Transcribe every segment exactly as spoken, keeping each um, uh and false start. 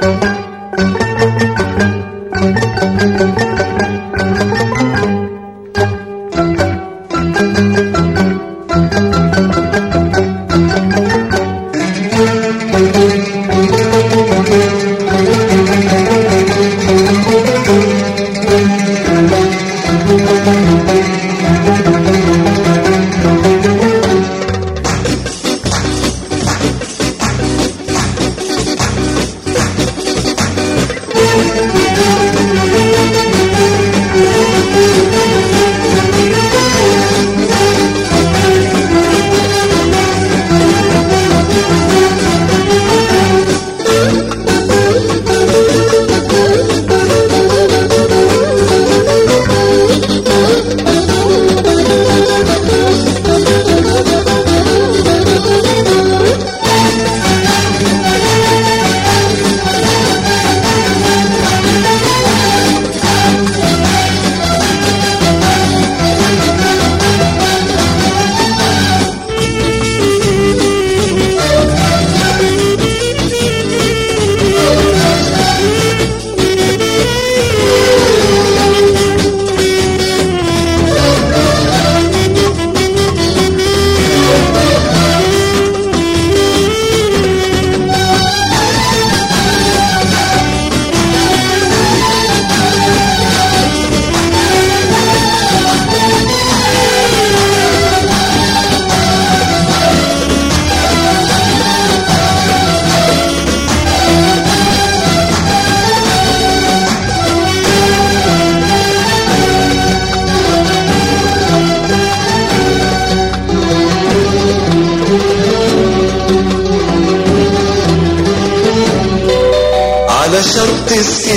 على شط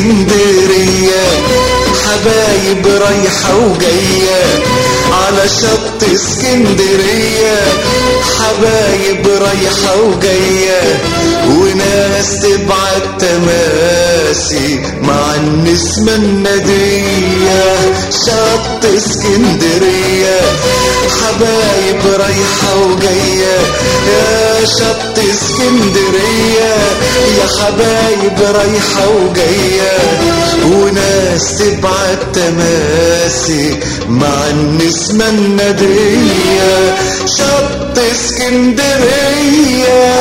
اسكندرية حبايب رايحة وجاية، على شط اسكندرية حبايب رايحة وجاية، وناس تبعت تماسي مع النسمة الندية. شط اسكندرية حبايب رايحة وجاية، يا شط اسكندرية يا حبايب رايحة وجاية، وناس تبعت تماسي مع النسمة الندية. شط اسكندرية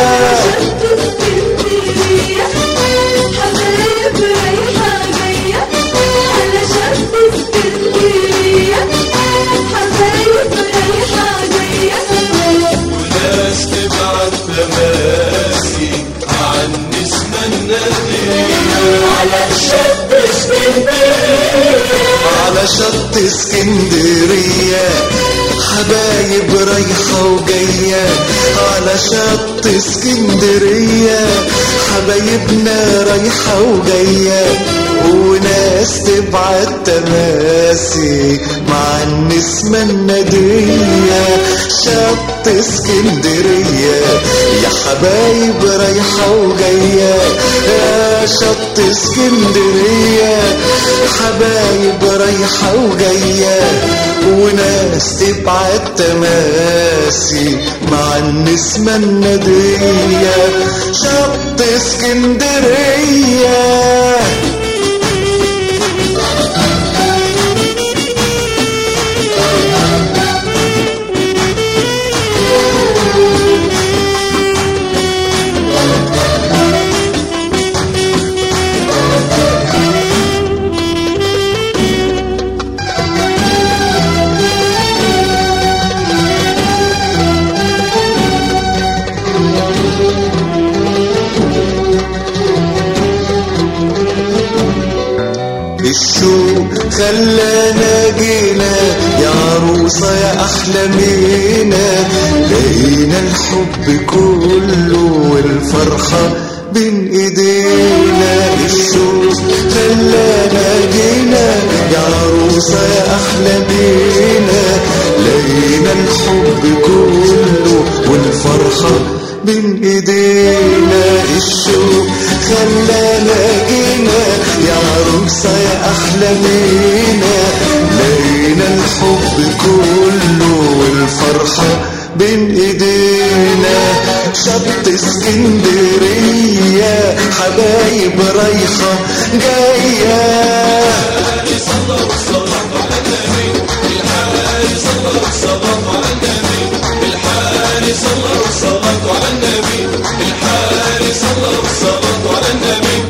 على شط اسكندرية حبايب رايحة وجاية، على شط اسكندرية حبايبنا رايحة وجاية، وناس تبعت تماسي مع النسمة الندية. شط اسكندرية يا حبايب رايحة وجاية، يا شط اسكندرية حبايب رايحة وجاية، وناس تبعت تماسي مع النسمة الندية. شط اسكندرية الشوق خلانا جينا يا عروسة يا أحلامينا، لقينا الحب كله والفرحة بين ايدينا. الشوق خلانا جينا يا عروسة يا أحلامينا، لقينا الحب كله والفرحة بين ايدينا. الشوق خلانا جينا يا عروسة يا أحلامينا، لقينا الحب كله والفرحة بين ايدينا. شط اسكندرية الحبايب رايحة جاية. الحالي صلى والصلاة على النبي، الحالي صلى والصلاة على النبي، الحالي صلى والصلاة على النبي، الحالي صلى والصلاة على النبي.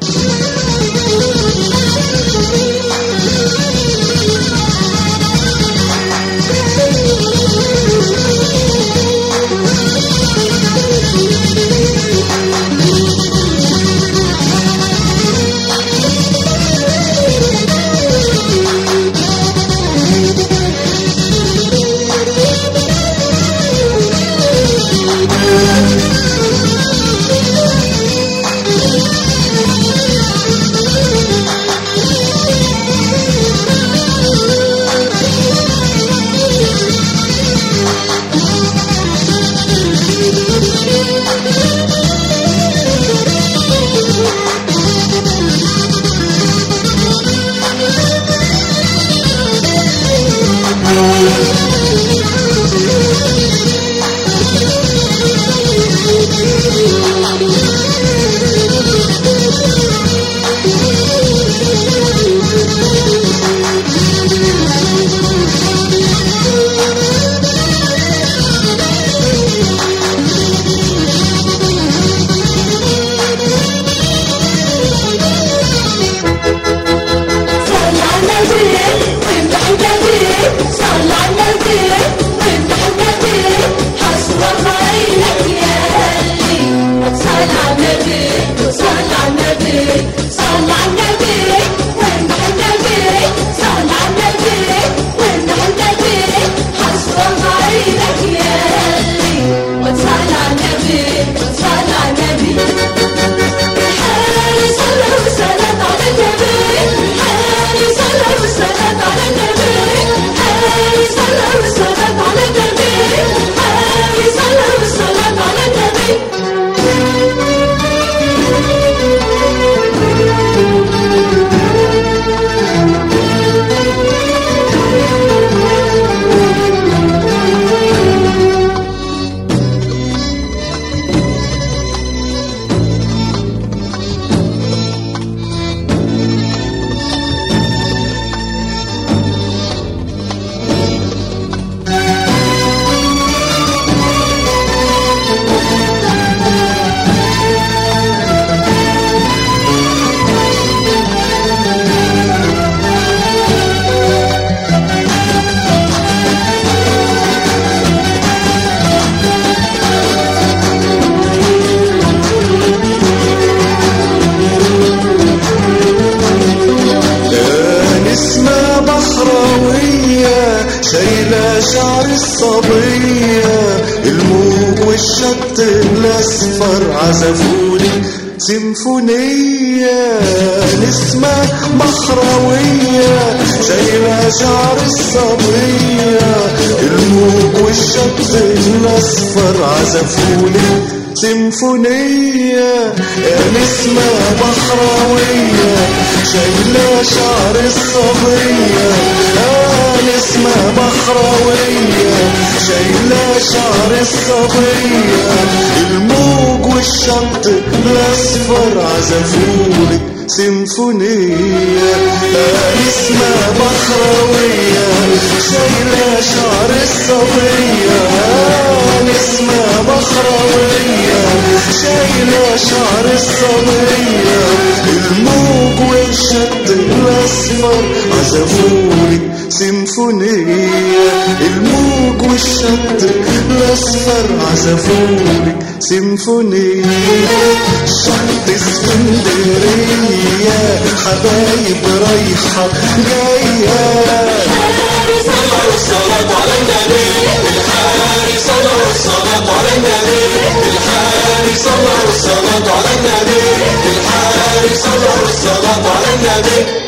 شعر الصبية الموج والشط الأصفر عزفولي سيمفونية. نسمة بحراوية شايلة شعر الصبية الموج والشط الأصفر عزفولي سيمفونية. يا نسمة بحراوية شايلة شعر الصبية، يا نسمة بحراوية شايلة شعر الصبية الموج والشط الأصفر عزفولك سيمفونية. يا نسمة بحراوية شايلة شعر الصبية، يا نسمة بحراوية شايلة شعر الصبية الموج والشط الأصفر عزفولك سيمفونية. الموج والشط الأصفر عزفولك سيمفونية. شط اسكندرية حبايب رايحة جاية. الحاري صلى والصلاة على النبي، الحاري صلى والصلاة على النبي، الحاري صلى والصلاة على النبي، الحاري صلى والصلاة على النبي.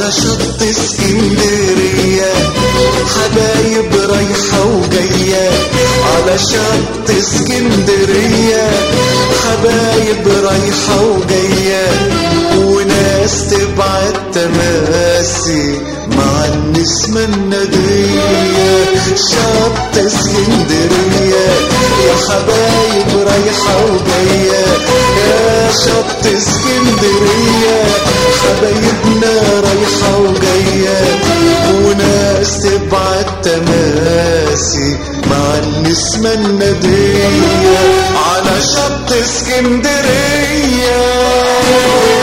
على شط اسكندرية حبايب رايحة وجاية على شط اسكندرية حبايب رايحة وجاية وناس تبعت تماسي مع النسمة الندية شط اسكندرية يا حبايب رايحة وجاية يا شط اسكندرية حبايبنا رايحة وجاية وناس تبعت تماسي مع النسمة الندية على شط اسكندرية.